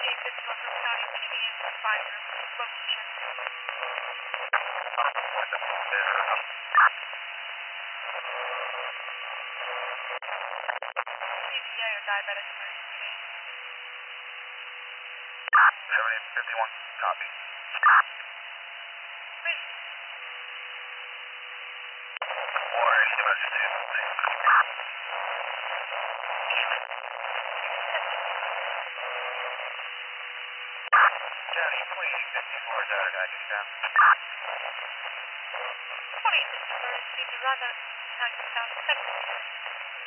51 from County PD and advisor location. CVA or diabetic emergency. 7051, copy. Please. Or emergency. County 2054, diabetic down. 2054 received a run out Hackensack Down.